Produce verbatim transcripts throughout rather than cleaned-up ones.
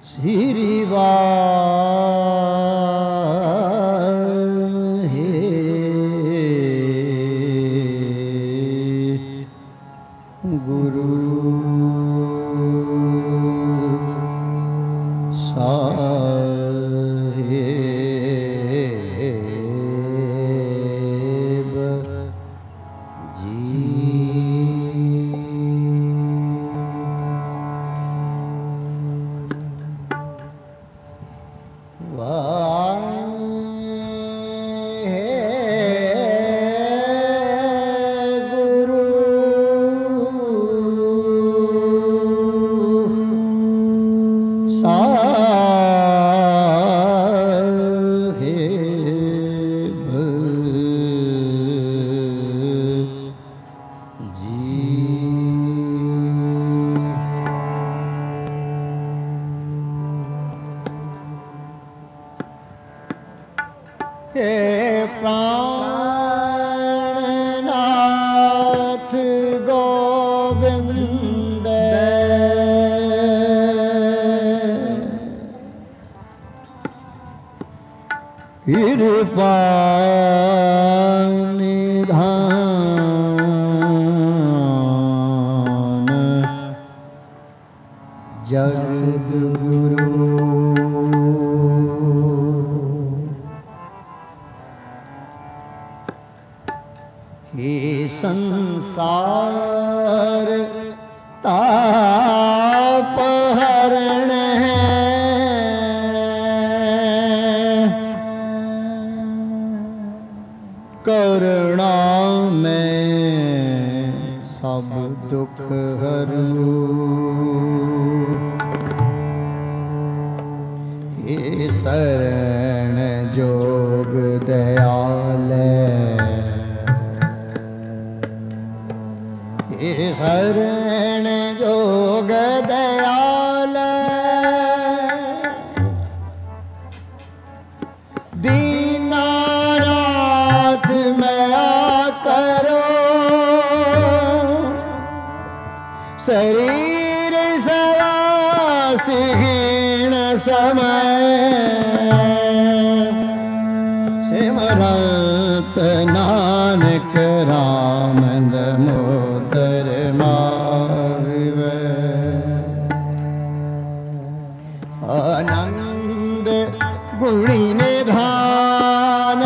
श्री वाहे गुरु साहेब जी। हे प्राणनाथ गोविंद कृपा निधान जगद्गुरु हे संसार तापहरण है करुणा में सब दुख हरू। हे शरण जोग दयाल हे शरण जोग दयाल दीनानाथ मया करो शरीर स्वास्थ्यहीन समय सिमरत नानक राम दामोदर माधव। आनंद गुणी निधान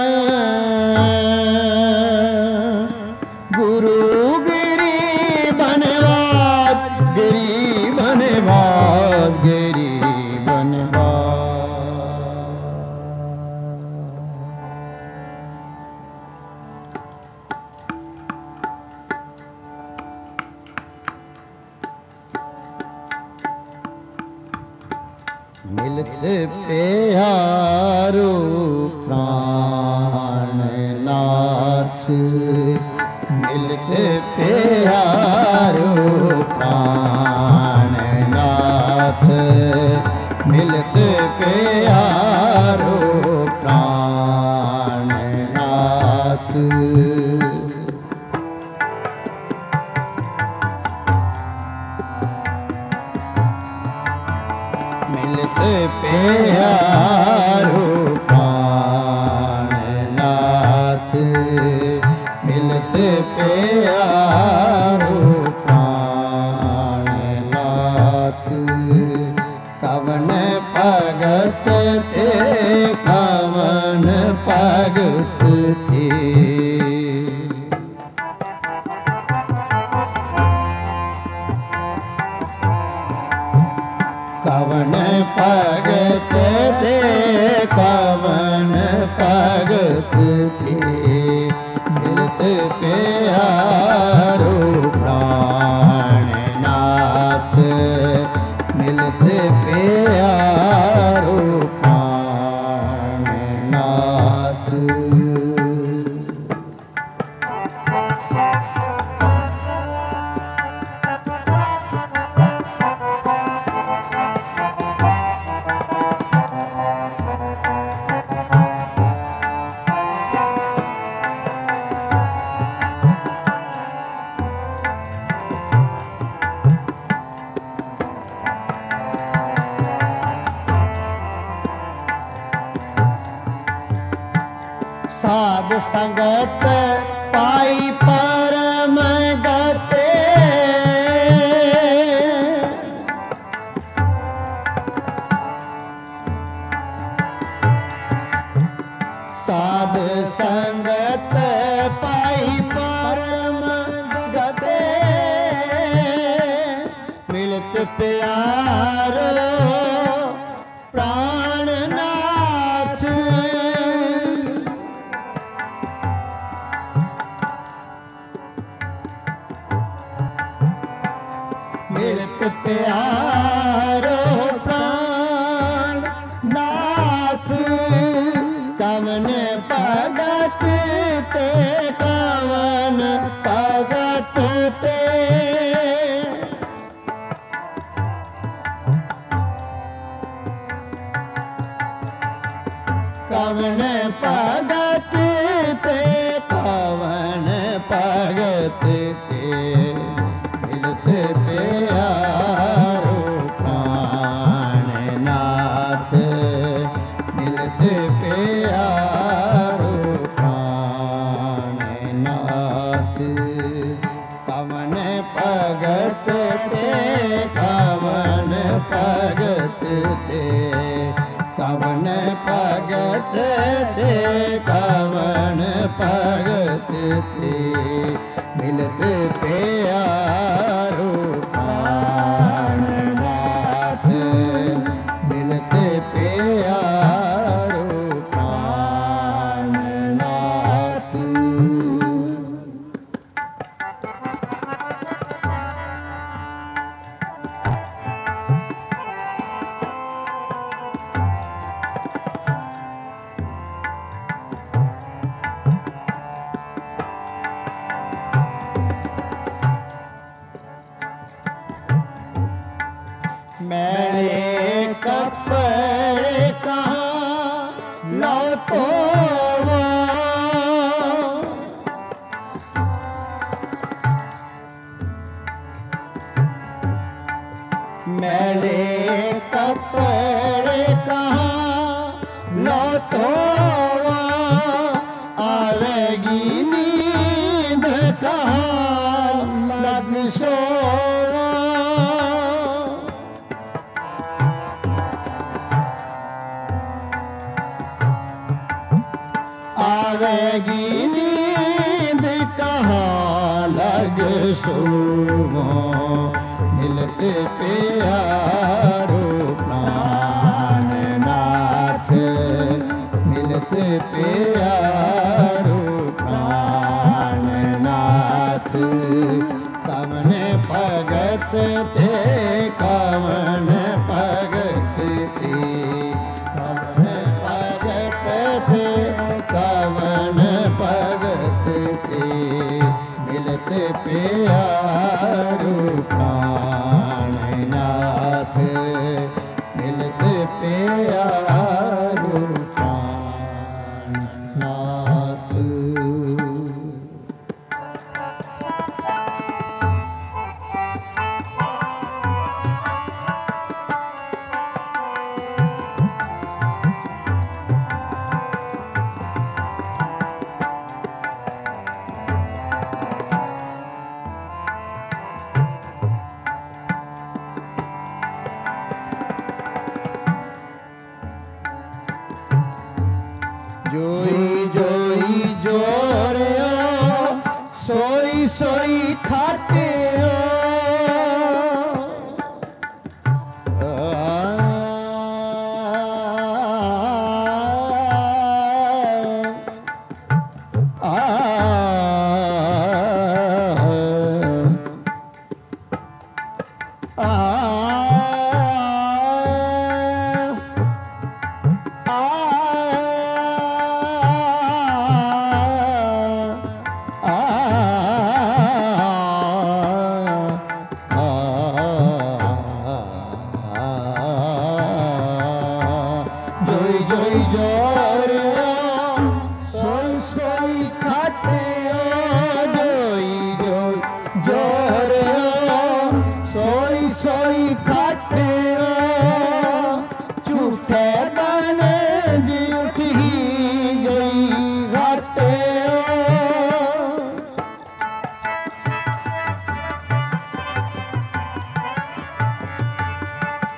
गुरु गिरी बनवाद गिरी बनवाद गिरी बनवाद। मिलते प्यारो प्राणनाथ मिलते प्यारो प्राणनाथ मिलते प्यारो प्राणनाथ। मिलते प्यारो प्राणनाथ मिलते प्यारो प्राणनाथ। कवन भगत थे कवन भगत थे कवन भगत थे कवन भगत थे मिलते प्यारो प्राणनाथ मिलते प्यारो प्राणनाथ। साध संगत पाई परम गते साध संगत पाई परम गते मिलत प्यार प्राणनाथ मिलत प्यार प्राणनाथ कवन भगत ते कवन भगत ते कवन भगत ते कवन भगत ते मिलत प्यारो प्राणनाथ मिलत प्यारो प्राणनाथ कवन भगत ते कवन भगत ते कवन भगत ते कवन भगत ते मिलत प्यारो प्राणनाथ मिलत प्यारो प्राणनाथ मेरे कपड़े कहाँ लौटो मेरे कपड़े कहाँ लौटो आवेगी नींद कहाँ लग सो आवेगी नींद कहाँ लग सोवो मिलत प्यारो प्राणनाथ मिलत प्यारो प्राणनाथ कवन भगत ते कवन भगत ते कवन भगत ते कवन भगत ते मिलत प्यारो प्राणनाथ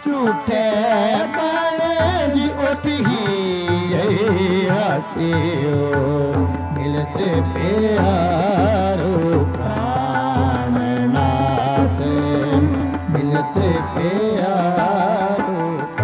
झूठे बन जी उठी हटियो मिलते प्यारो प्राणनाथ मिलते प्यारो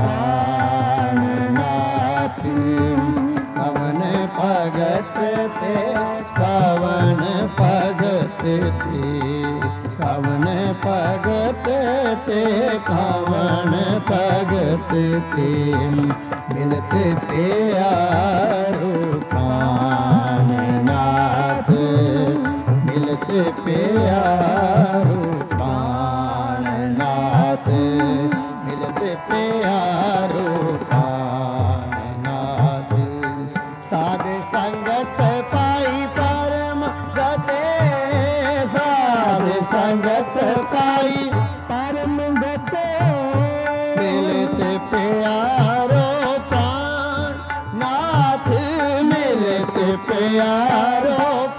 प्राणनाथ कवन भगत ते कवन भगत ते कवन भगत ते कवन भगत ते मिलते प्यारो प्राणनाथ मिलते प्यारो प्राणनाथ मिलते प्यारो प्राणनाथ साध संगत पाई परम गते साध संगत पाई परम गते मिलते प्यारो प्राणनाथ मिलते प्यारो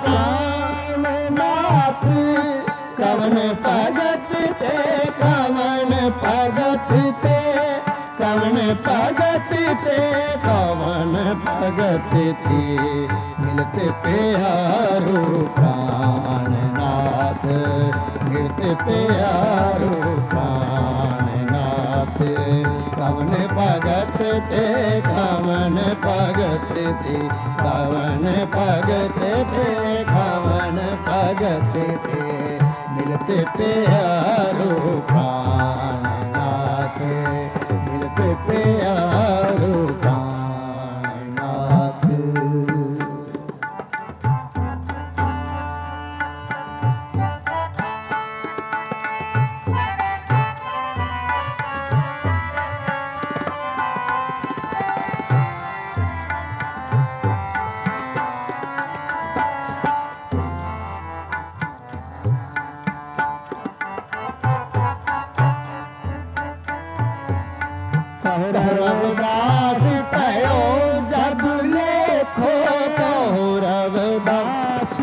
प्राणनाथ कवन भगत ते कवन भगत ते कवन भगत ते कवन भगत ते मिलते प्यारो प्राणनाथ मिलते प्यारो प्राणनाथ कवन भगत ते कवन भगत ते कवन भगत ते कवन भगत ते मिलते प्यारो प्राणनाथ मिलते प्यारो प्राणनाथ रविदास भयो जब लेखो कहो रविदास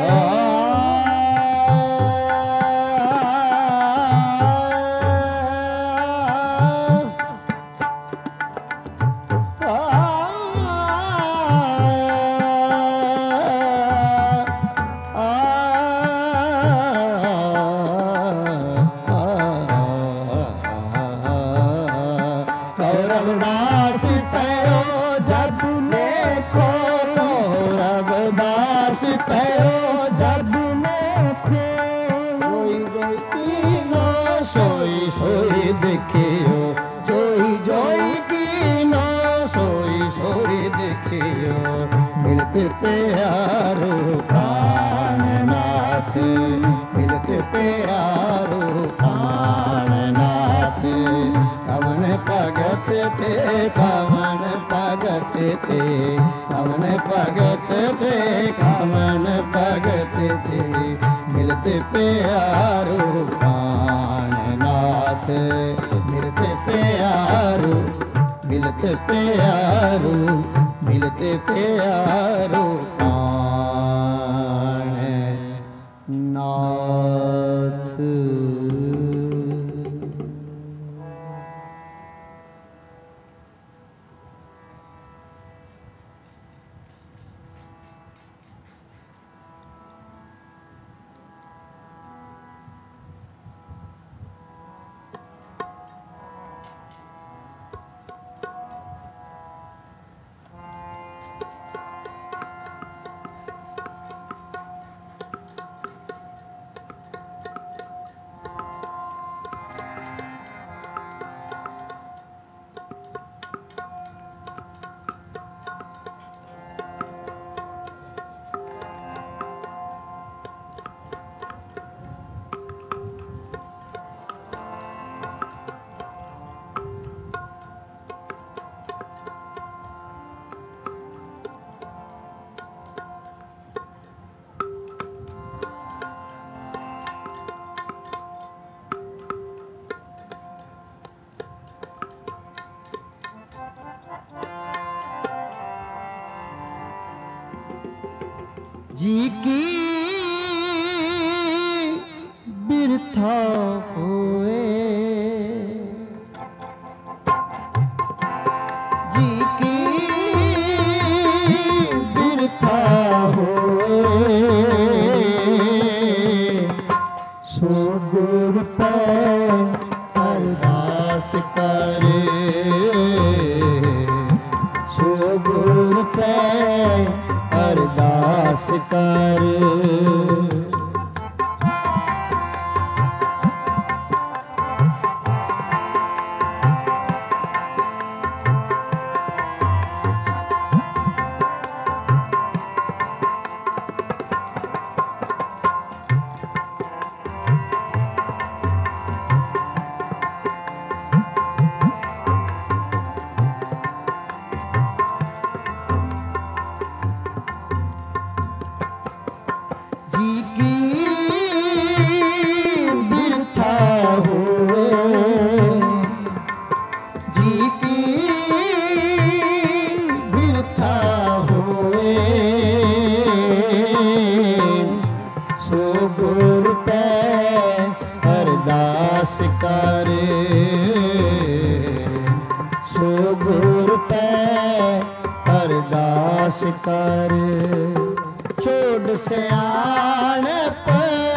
रविदास भयो जब लेखो रविदास भयो जब लेखो कोई कोई नो सोई सोई देखियो जोई जोई की नो सोई सोई देखियो मिलते प्यारो प्राणनाथ मिलते प्यारो प्राणनाथ कवन भगत ते कवन भगत ते कवन भगत ते कवन भगत ते मिलते प्यारो प्राणनाथ मिलते प्यारो मिलते प्यारो मिलते प्यारो प्राणनाथ जी की बिरथा होए कर। जी की बिरथा हुए, जी की बिरथा हुए, सो गुर पे अरदास करे, सो गुर पे अरदास करे। छोड़ सियाणप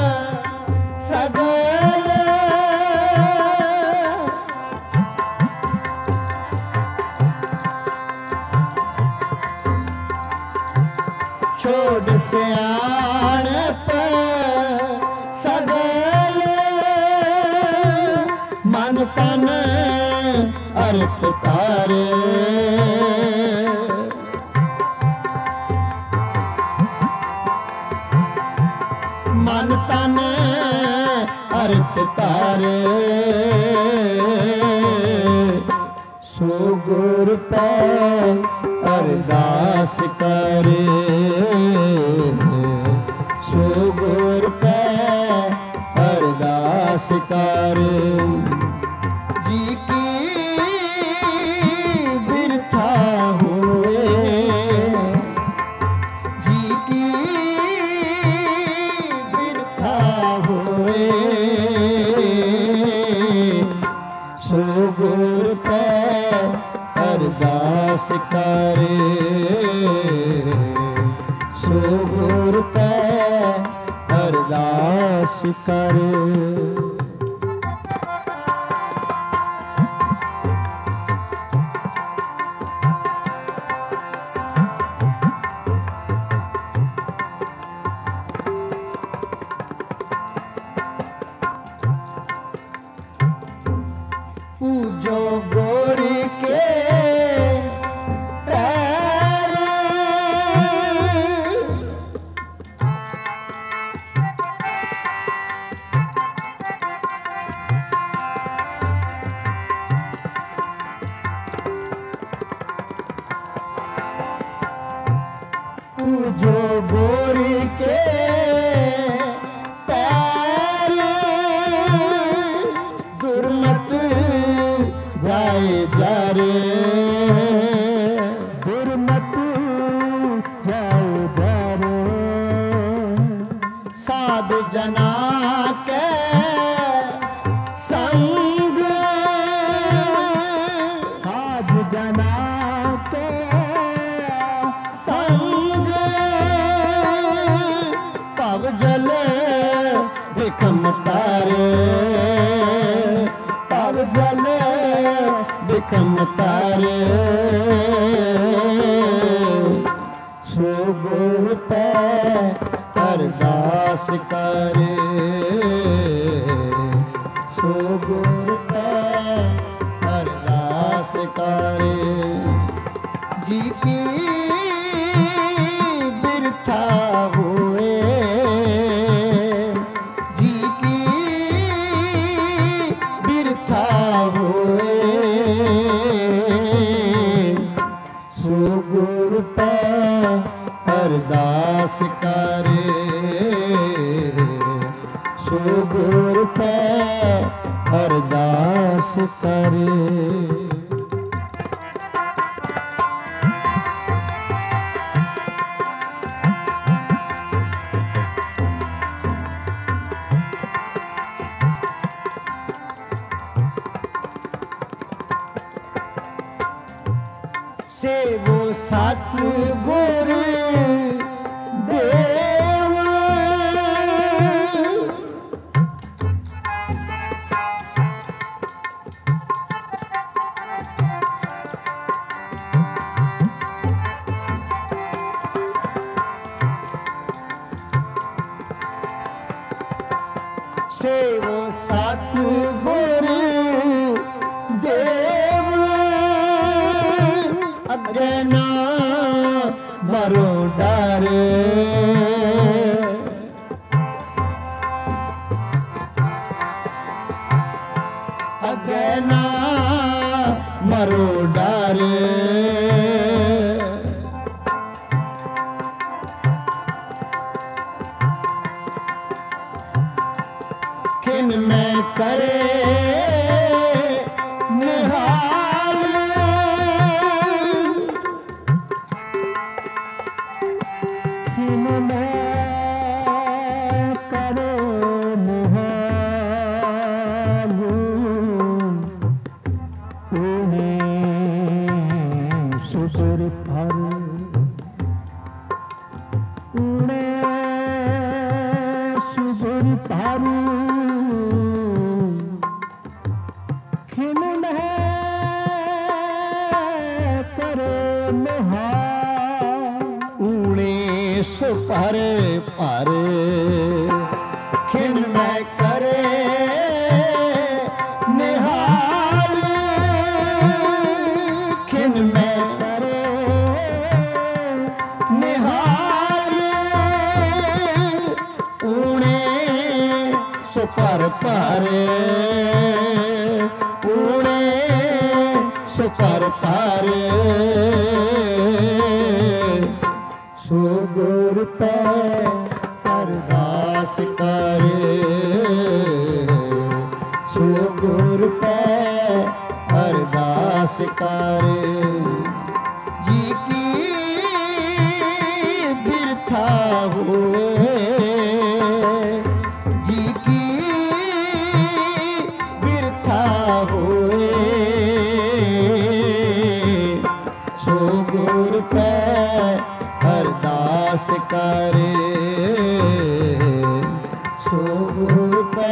सगल, छोड़ सियाणप सगल, मन तन अर्प तारे, मन तन अर्प तारे, सो गुर पे अरदास करे, सो गुर पे अरदास करे। जी की बिरथा हुए, जी की हुए, सो गुर पे अरदास करे, सो गुर पे अरदास करे। पूजो गोरी के पैर, पूजो गोरी के पैर, दुर्मत जाए जा रे, दुर्मत जाए जा रे। साध जना के संग, साध जना के संग, पव जल विखम तारे, पव जल विखम तारे, सो गुर पे अरदास करे, सो गुर पे अरदास करे। जी की बिरथा हुए, जी की बिरथा हुए, सो गुर पे अरदास करे, सो गुर पे अरदास करे। से वो सतगुर देव, सेवो सतगुर देव अगे ना मरो डर अगे ना मरो डर खिन में करे निहाल खिन में करे निहाल तूने सुसुर फर तूने सुसुर फर पर पर खिन में करे निहाल खिन में करे निहाल ऊणे सुपर पर ऊणे सुपर पर सो गुर पे अरदास करे सो गुर पे अरदास करे जी की बिरथा हुए जी की बिरथा हुए सो गुर पे अरदास करे सो गुर पे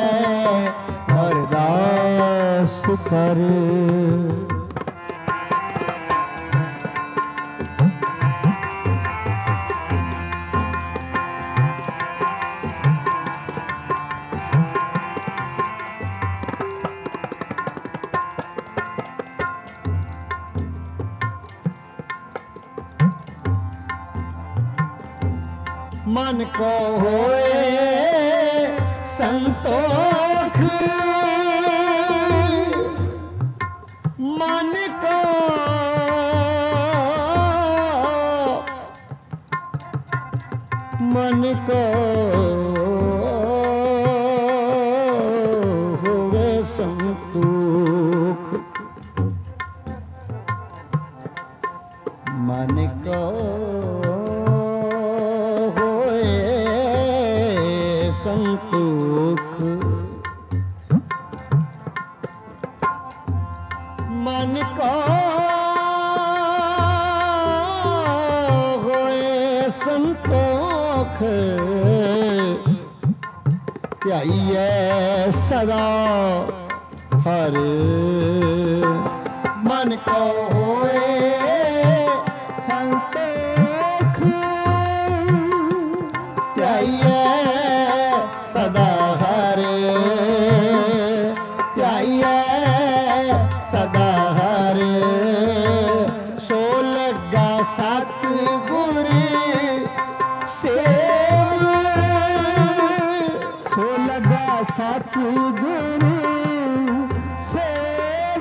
अरदास करे मन को होए संतोख मन को मन को होए संतोख मन को संतोख मन को होए संतोख ध्याइए सदा हर मन को होए संतोख ध्याइए सदा हरे ध्याइए सदा हरे सो लगा सतगुर सेव सो लगा सतगुर सेव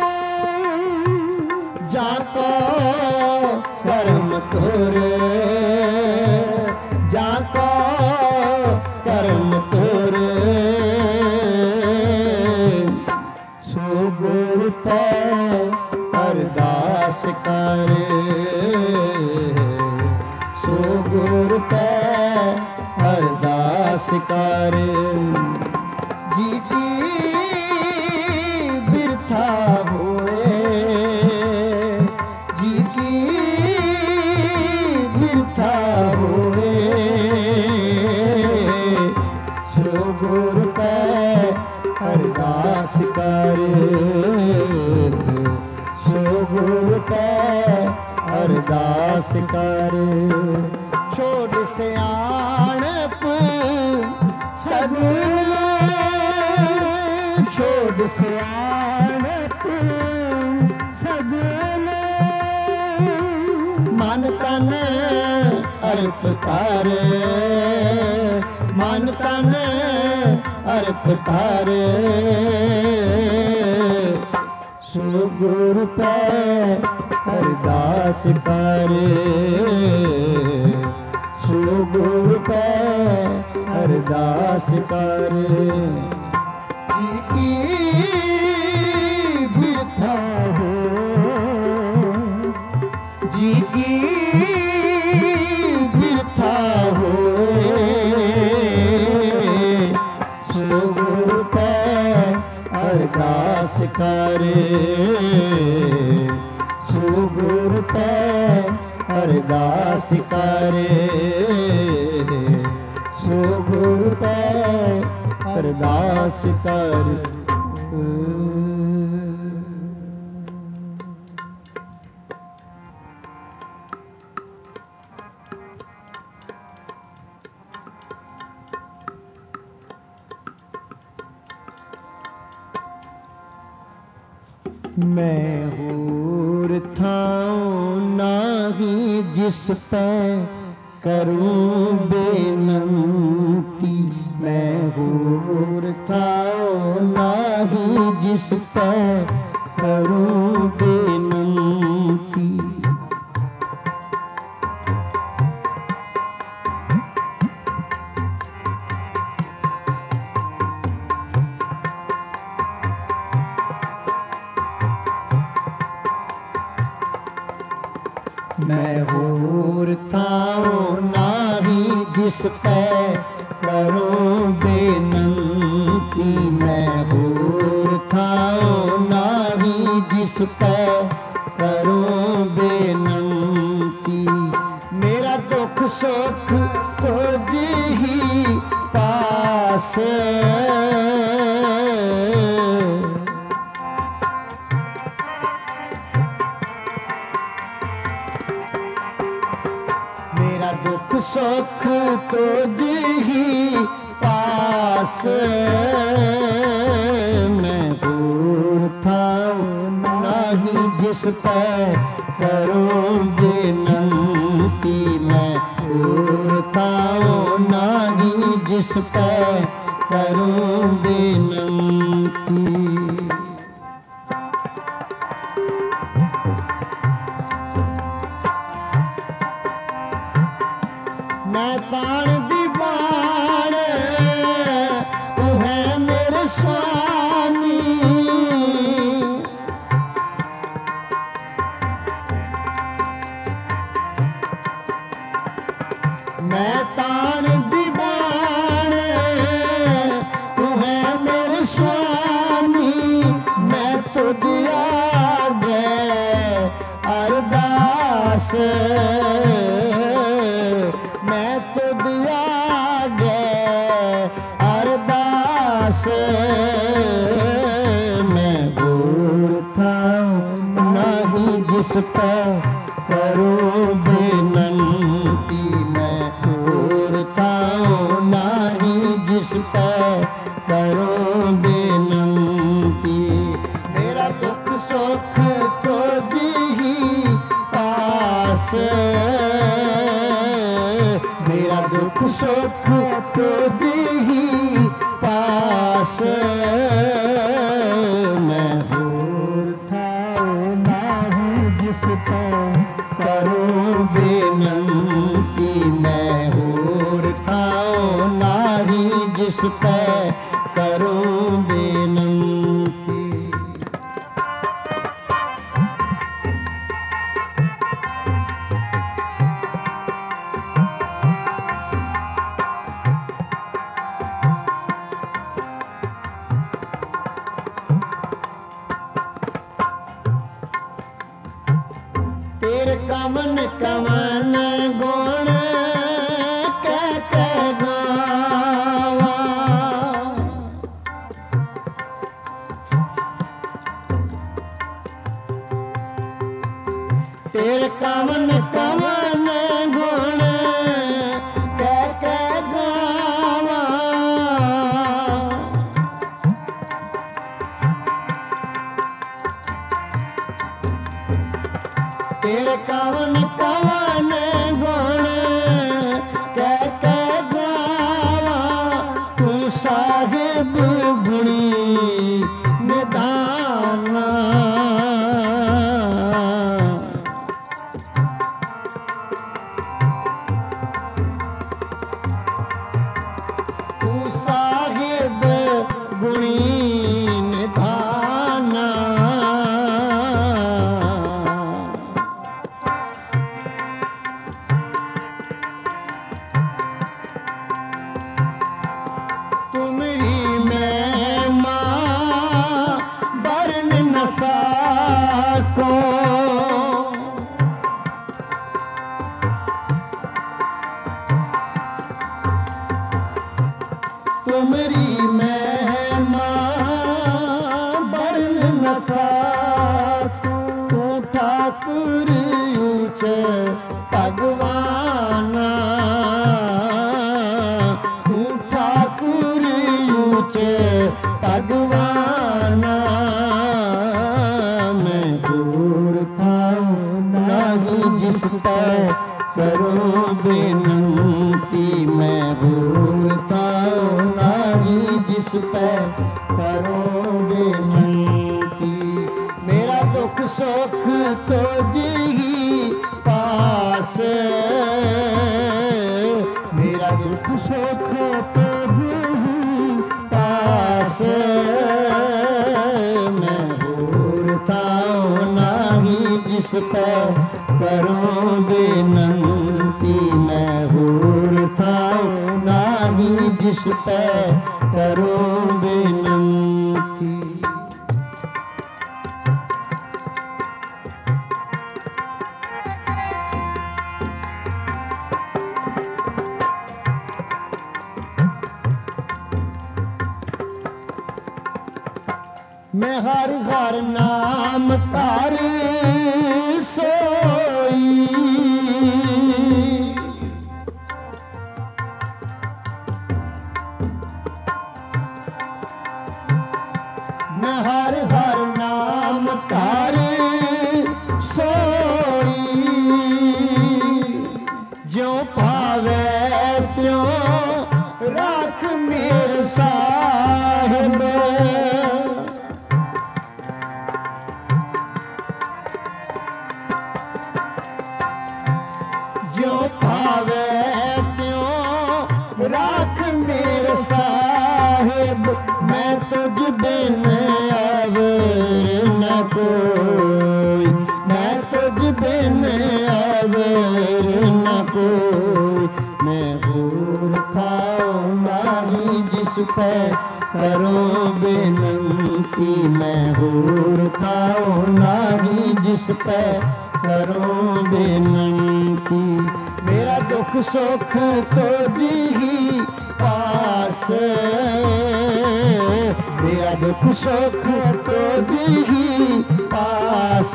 जाको कर्म तुर जाको कर्म तुर सो गुर पे अरदास करे सो गुर पे अरदास करे जी की बिरथा हुए जी की बिरथा हुए गुर पे अरदास करे सो गुर पे अरदास करे छोड़ सियाणप सगुन वेद सियाणत सगले मन तन अर्प तारे मन तन अर्प तारे सो गुरु पे अरदास करे सो गुरु पे अरदास करे जी की बिरथा हो जी की बिरथा हो सो गुरु पे अरदास करे सो गुरु पे अरदास करे सो गुरु पे अरदास कर मैं होर थाऊं नाही जिस पे करूं बेनंती मैं होर थाऊं नाही जिस पे करूं बेनंती मैं होर थाऊं नाही जिस पे करूं बेनंती मैं होर थाऊं नाही जिस पे करूं बेनंती मेरा दुख सुख तुझ ही पास दुख सुख तुझ ही पास मैं होर थाऊं नाही जिस पे करूं बेनंती मैं होर थाऊं नाही जिस पे करूं बेनंती मैं ताण दीवान तू है मेरे स्वामी मैं ताण दीवान तू है मेरे स्वामी मैं तो दिया गए अरदास मैं तो दिया गए अरदास मैं होर थाऊं नाही जिस पे करूं बेनंती मैं होर थाऊं नाही जिस पे करूं बेनंती मेरा दुख सुख तुझ ही पास मेरा दुख सुख तुझ ही पास मैं होर थाऊं नाही जिस पे करूं बेनंती मैं होर थाऊं नाही जिस पे करूं बेनंती तेरे कमन कमन गुण कह कह गावा तेरे कमन कमन गुण कह कह गावा तेरे कवन कवन गुण कह के गावा तू साहिब गुणी निधाना तू साहिब गुणी निधाना तुमरी महिमा वर्ण न सको तुमरी महिमा वर्ण न सको तू ठाकुर ऊंच भगवाना तू ठाकुर ऊंच भगवाना मैं दूर था नहीं जिस पर करो बेनती मैं भूलता नहीं जिस पर करो बेनती मेरा दुख सुख तो जी पास मेरा दुख सुख तो जी पास मैं भूलता नहीं जिस पर करो बेनती मैं भूलता नहीं जिस पे करो बेनती मैं हर हर नाम तारे सोई मैं हर हर नाम तारे सोई जो पावे त्यों राख मेरे साहिब जो पावे त्यों राख मेरे साहिब मैं तुझ बिन अवर न कोई मैं तुझ बिन अवर न कोई मैं और खाओ नहीं जिस पे करो बेनती मैं और खाओ नहीं जिस पे करो बेनती मेरा दुख सुख तो जी पास मेरा दुख सुख तो जी पास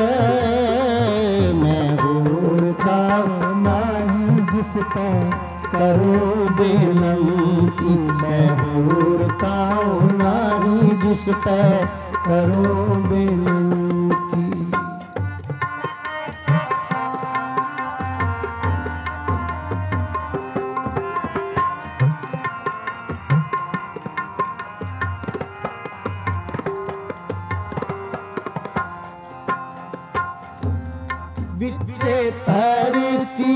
मैं और खाओ नहीं जिस पे करो बेनती मैं और खाओ नहीं जिस पे करो बेनती विचे धरती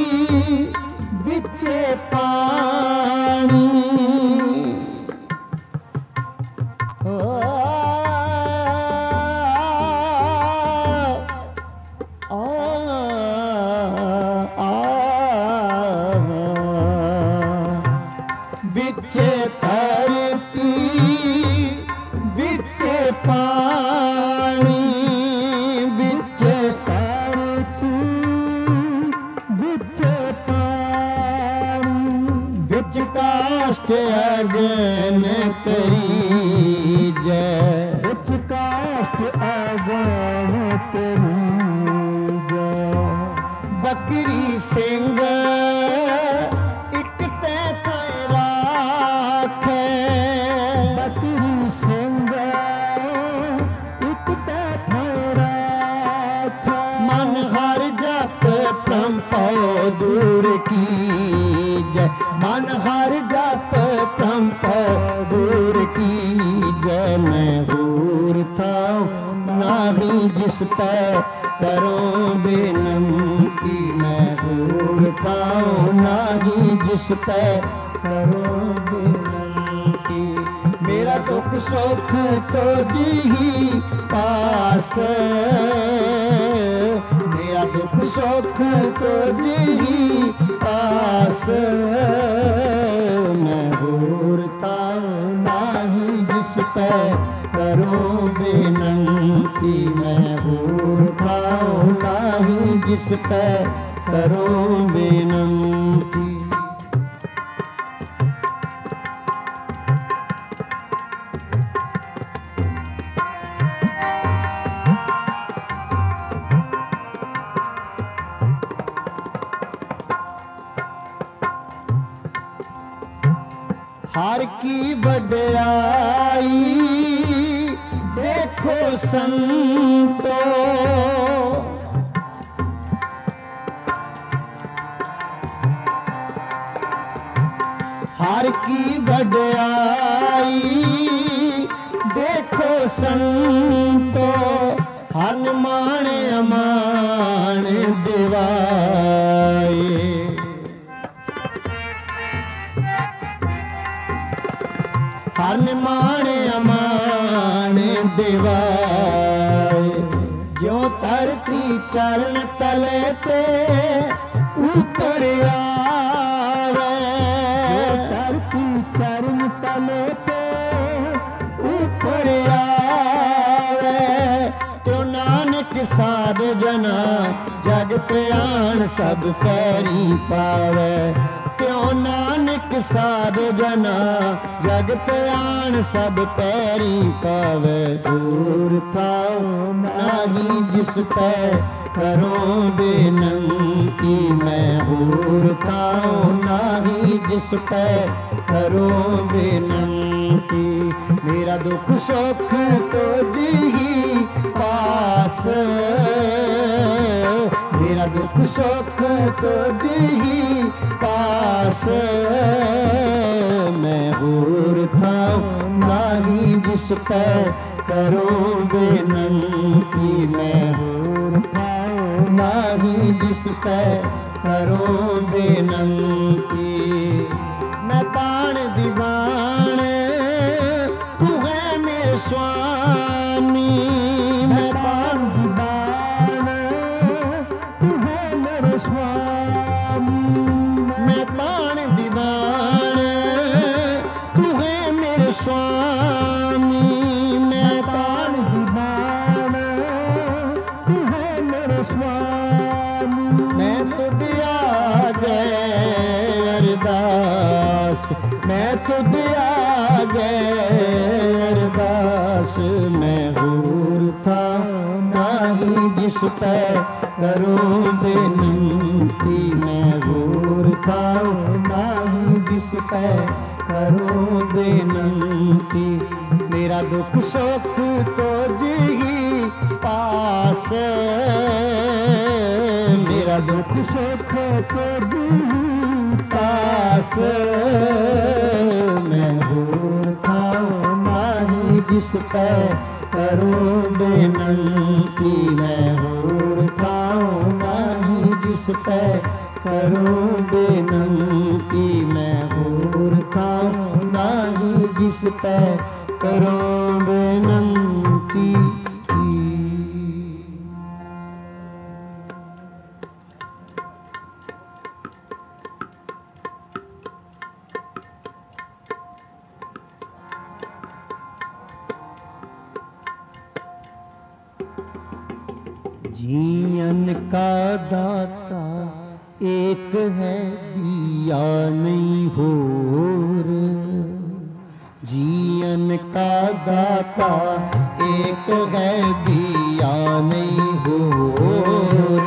विचे पानी ओ, आ, आ, आ, विचे धरती विचे पानी काष्ठ अगन करी जय उच काष्ठ अगन करी जय बकरी सिंह एक ते राख बकरी सिंह एक ते राख मन भौ दूर कीजै, मन हर जप भ्रम भौ दूर कीजै। मैं हूर था नाही जिस पै करूं बेनती, मैं हूर था नाही जिस पै करूं बेनती। मेरा दुख सुख तो जी पास, मेरा दुख सुख तो जी पास। मैं हूरता नाही जिस पै करूं बेनती, मैं हूरता नाही जिस पै करूं बेनती। हर की वड्याई देखो संतो, हर की वड्याई देखो संतो। हर माण अमान दिवाए, हर मान अमान दिवाए। ज्यों धरती चरण तले ते ऊपर आवे, धरती चरण तले ते ऊपर आवे। तो नानक साध जना जग प्रयाण सब पैरी पावे। त्यों नानक साध जना जग प्रयाण सब पैरी पावे। दूर थाओ नाही जिस पै करूं बेनती, मैं दूर थाओ नाही जिस पै करूं बेनती। मेरा दुख सुख तो जी पास, मेरा दुख सुख तो जी पास। मैं हूर था नाही जिस पै करूं बेनती, मैं हूर था नाही जिस पै करूं बेनती। मैं ताण दीवान तू है मेरे स्वामी, मैं ताण दीवान तू है मेरे स्वामी। मैं ताण दीवान तू है मेरे स्वामी, मैं ताण दीवान तू है मेरे स्वामी। मैं तुझ आगे अरदास, मैं तुझ आगे अरदास। मैं हूर था नाही जिस पै करूं बेनती, मैं हूर था नाही जिस पै करूं बेनती। मेरा दुख सुख तो जी पास, मेरा दुख सुख तो जी पास। मैं हूर था नाही जिस पै करूं बेनती, मैं हूर था नाही जिस पै करूं बेनती। मैं हूर था नाही जिस पै करूं बेनती। जीवन का दाता एक है दिया नहीं होर, जीवन का दाता एक है दिया नहीं होर।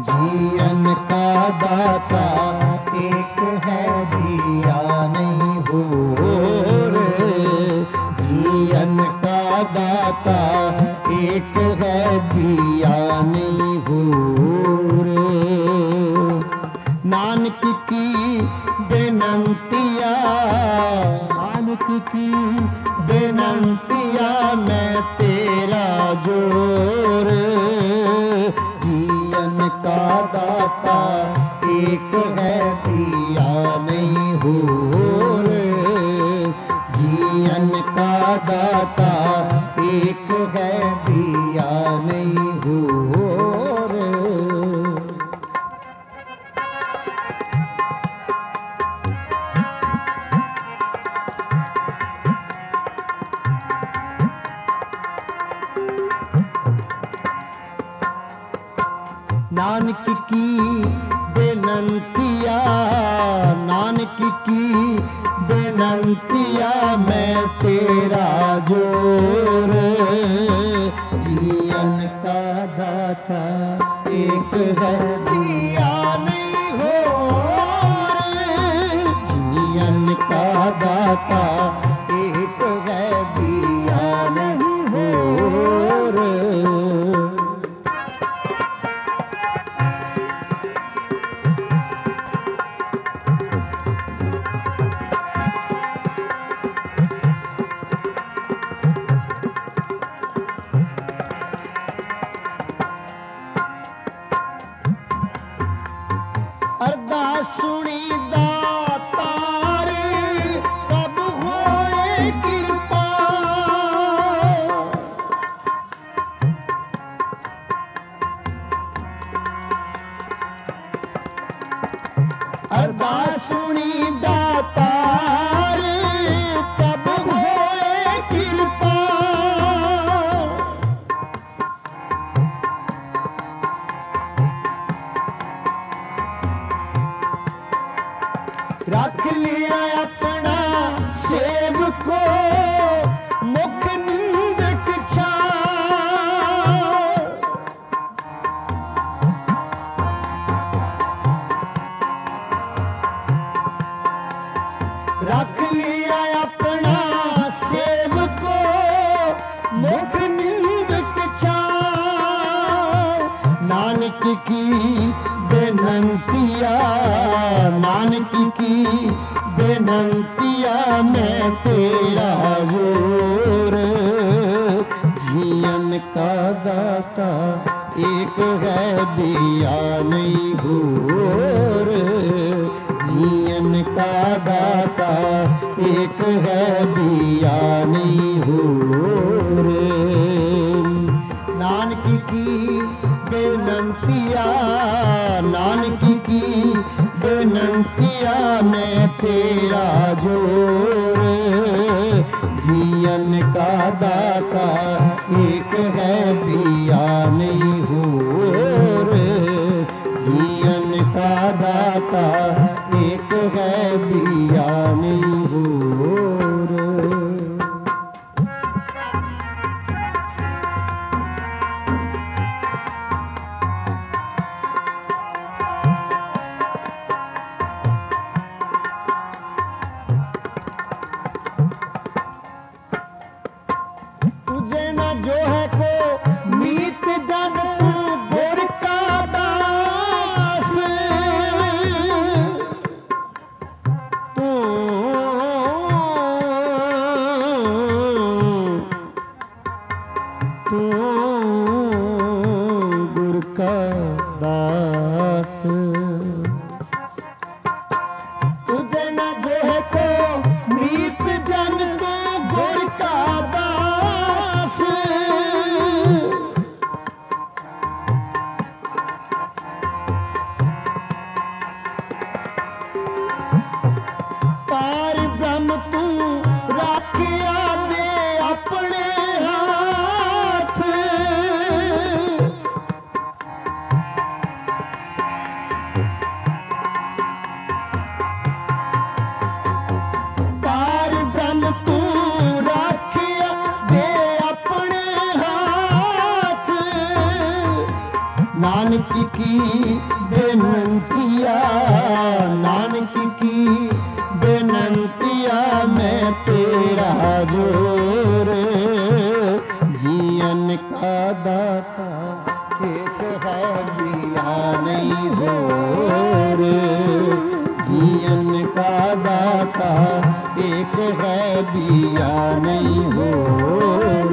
जीवन का दाता एक है दिया नहीं होर। जीवन का दाता एक है दिया नहीं होर। नानक की बेनंतिया नानक की बेनंतिया मैं तेरा जोर। जीवन का दाता एक है पिया नहीं होर। जीवन का दाता एक है पिया नहीं होर। नानक की बेनंतिया नानक की बेनंतिया मैं तेरा जोर। जीवन का दाता एक है दिया नहीं होर। जीवन का दाता एक है दिया नहीं होर। अरदास सुनी दातार कब होए कृपा। अरदास सुनी दातार कब होए कृपा। रख लिया अपना सेवक को मुख निंदक छाव। रख लिया अपना सेवक को मुख निंदक छाव। नानक की बेनंतिया नानक की बेनंतिया मैं तेरा जोर। जीवन का दाता एक है दिया नहीं होर। जीवन का दाता एक है दिया नहीं होर। नानक की बेनंतिया नानक की बेनंतिया मैं तेरा जोर। जीवन का दाता एक है पिया नहीं होर। जीवन का दाता एक है पिया नहीं होर। तुझे न जो है को नानक की बेनंतिया, नानक की बेनंतिया मैं तेरा जोर। जीवन का दाता एक है बिया नहीं होर। जीवन का दाता एक है बिया नहीं होर।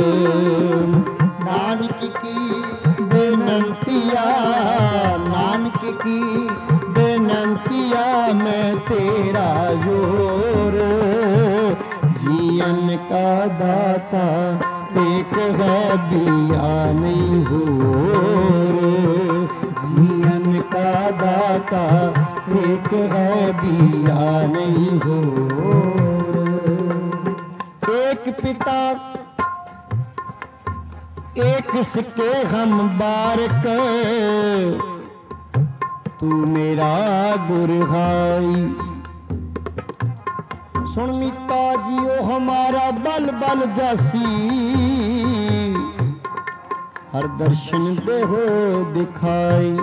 नानक की बेनंतिया, नानक की बेनंतिया मैं तेरा जोर। जीवन का दाता एक है बिया नहीं होर। जीवन का दाता एक है बिया नहीं होर। एक पिता एक सिक्के हम बारक, तू मेरा बुरहाई। सुन मीता जियो हमारा बल बल जासी, हर दर्शन दे हो दिखाई।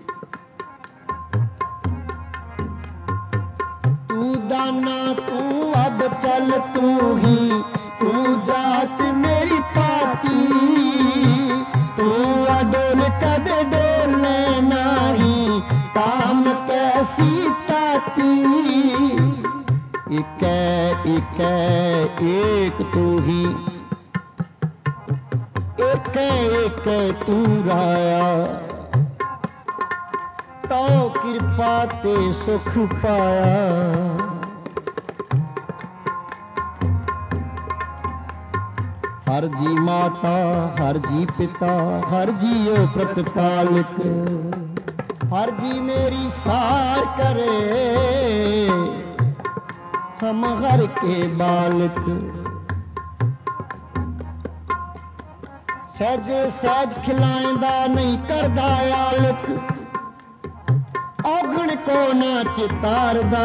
तू दाना तू अब चल तू ही, तू जात मेरी पाती। तू अडोल कद डोलने नाही, ताम कैसी ताती। एक एक एक तू ही, एक एक तू राया। तो कृपा ते सुख पाया। हर जी माता हर जी पिता हर जीओ प्रतिपालक। हर जी मेरी सार करे, हम हर के बालक। सहज सहज खिलाएंदा नहीं करदा आलक। औगण को ना चितारदा,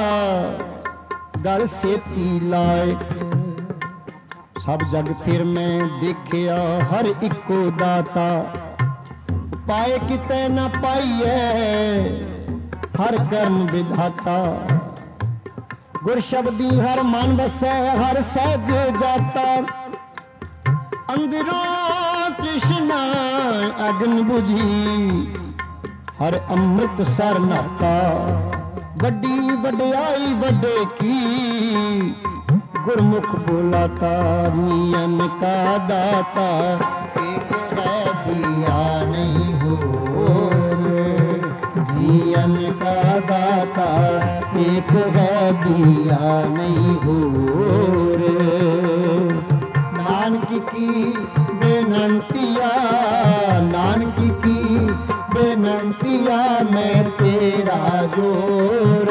गल सेती लायक। सब जग फिर मैं देखिया हर इको दाता। पाए किते न पाइए हर कर्म विधाता। गुर शब्दी हर मन वसै हर सहज जाता। अंदरों तृष्णा अग्न बुझी हर अमृत सर नाता। वड्डी वड्याई वड्डे की गुरमुख बोलाता। नियम का दाता एक है बिया नहीं होर। जीवन का दाता एक है बिया नहीं होर। नानक की बेनंतिया, नानक की बेनंतिया मैं तेरा जोर।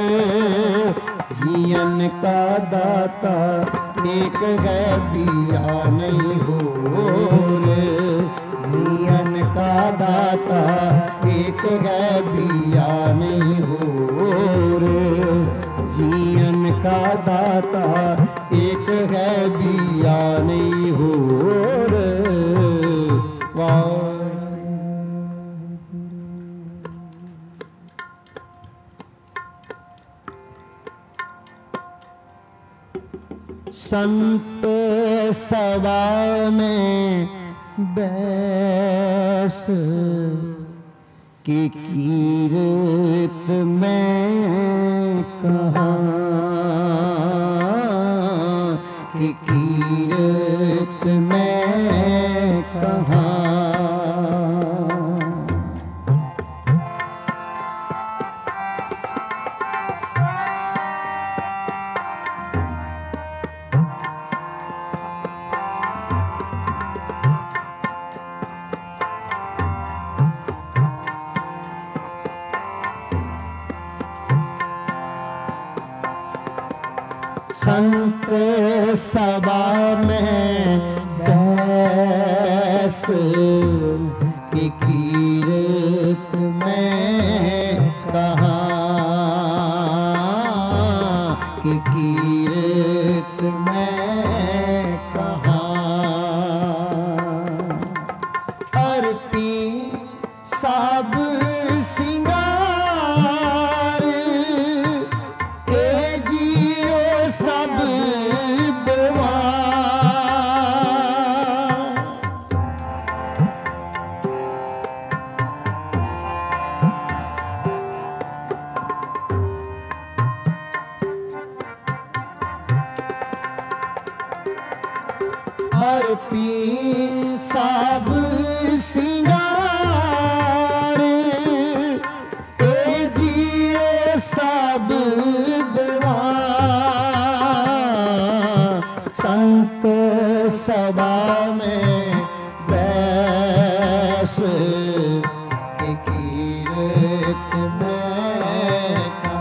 जीवन का दाता एक है बिया नहीं होर। जीवन का दाता एक है बिया नहीं होर। जीवन का दाता एक है बिया नहीं होर। वाह संत सभा में बैस की कीरत में कहाँ। की कीरत में कहाँ। संत सभा में बैस की कीरत में कहाँ। की कीरत में कहाँ। अर्पी सा पी सब सिंगार ए जियो सब दीवान संत सभा में बैस के कीरत में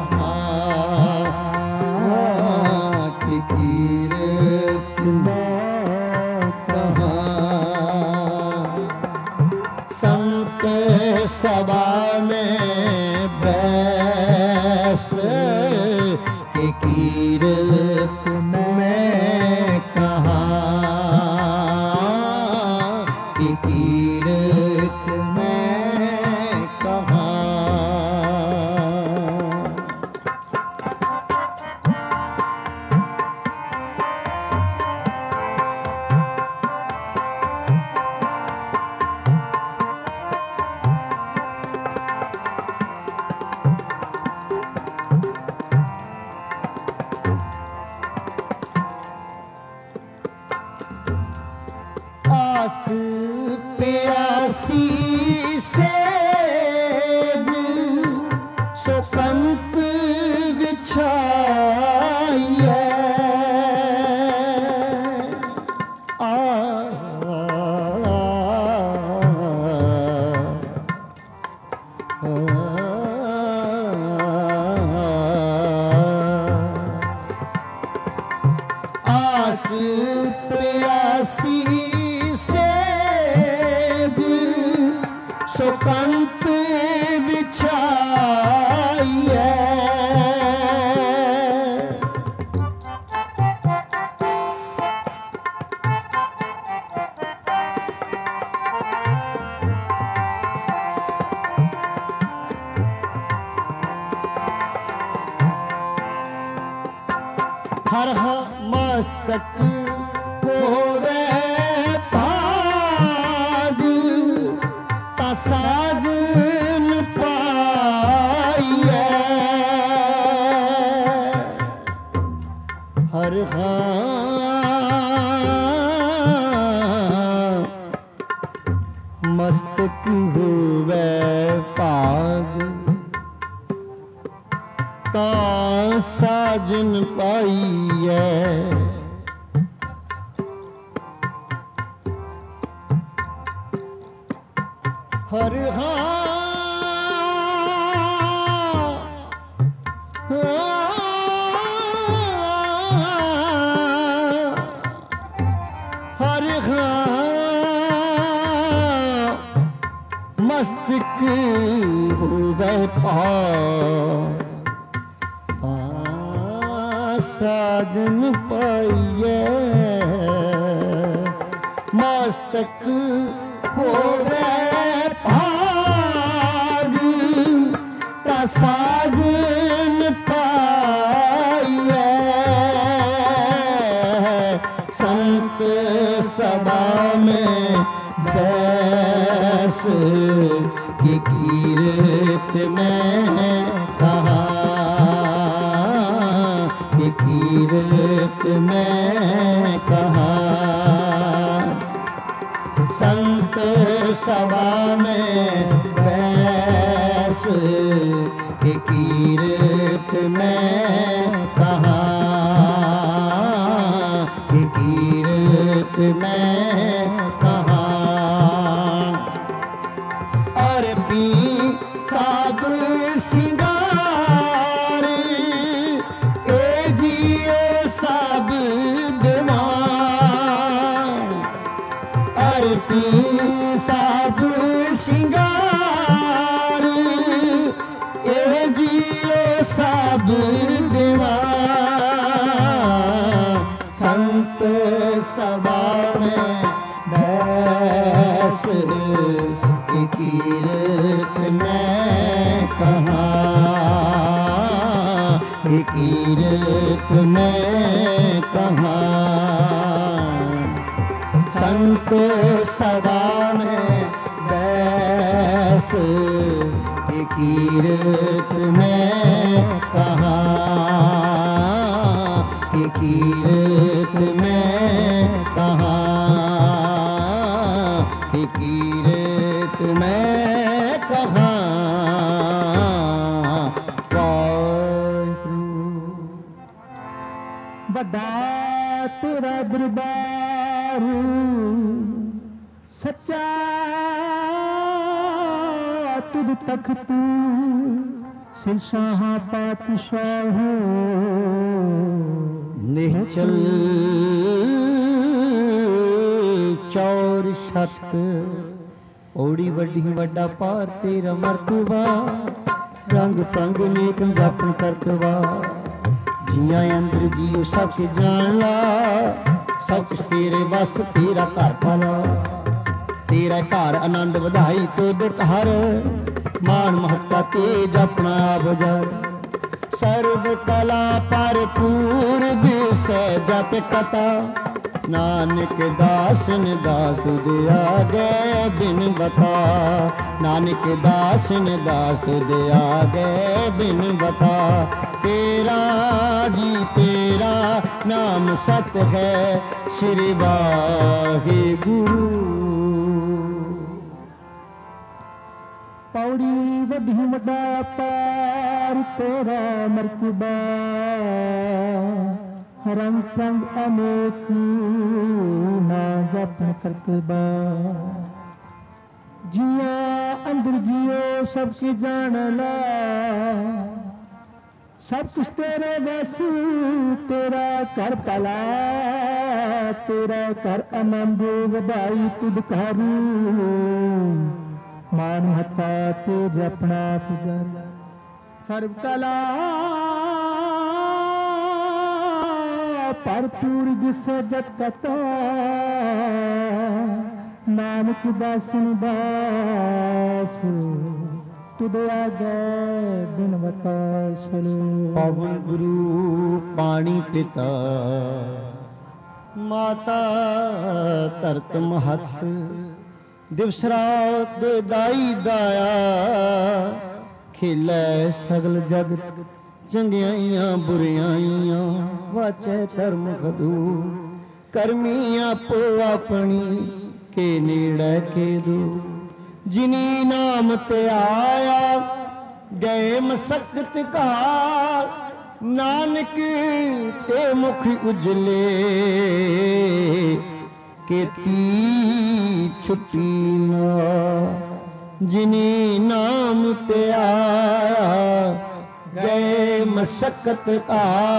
कहाँ की कीरत में कहाँ संत सभा में बैस के कीरत में कहाँ की कीरत में कहाँ आस प्यासी से सो पंत बिछाइए आ आस प्यासी सो पंत बिछाइए हर मस्तक होवे पाग साजन पाइए हर मस्तक हुए पाग ता साजन पाइए हर हर मस्तक हुए पार साजन पाइए मस्तक होवे साजन पाइए संत सभा में बैस की कीरत में कहाँ की कीरत में कहाँ संत सभा में बैस की कीरत में कहाँ की कीरत में कहाँ और पी सब सिंगार ए जियो सब दीवान और पी सब सिंगार ए जियो सब दीवान संत सभा में बैस की कीरत में कहाँ की कीरत में कहाँ संत सभा में बैस की कीरत में कहाँ की कीरत में कहाँ की रेत मैं कहाँ वाहिगुरू। वड्डा तेरा दरबार सच्चा तुद तख्त सिरशाह पातशाह निश्चल चौर छत ओड़ी वड्डी वड्डा पार तेरा मरतबा रंग पंग नेक जापन करतवा जिया अंदर जियो सब के जान ला सब कुछ तेरे बस तेरा घर पाला तेरा घर आनंद ਵਧਾਈ तुद हर मान महत्ता तेज अपना बजार सर्व कला भरपूर दिस जत कथा नानक दासन दास तुझ आगे बिन बता नानक दासन दास तुझ आगे बिन बता तेरा जी तेरा नाम सत है श्री वाहिगुरु। पौड़ी वड्डी वड्डा पार तेरा मरतबा रंग रंग अनेक ना जपन करतबा जिया अंदर जियो सबके जान ला सब कुछ तेरे बस तेरा कर पला तेरा कर आनंद ਵਧਾਈ तुद करू मान हता तेज अपना पुजार सर्व कला भरपूर जिस जत कथा नानक दासन दास तुद आगे बिन बता सुनो। पवन गुरु पानी पिता माता धरत महत दिवस रात दाई दाया खिलै सगल जगत चंगियाइयां बुरियाइयां वाचै धर्म खदू करमी आपो अपनी के नेड़े के दो जिनी नाम ते आया गए मसकत का नानक ते मुख उजले केती छुट्टी ना जिनी नाम ते आया गए मसकत का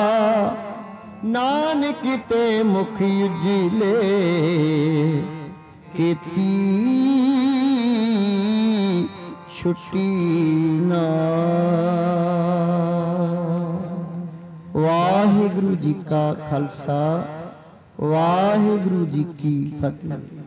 नानक ते मुख उजले केती छुट्टी ना। वाहिगुरु जी का खालसा वाहिगुरु जी की फतेह।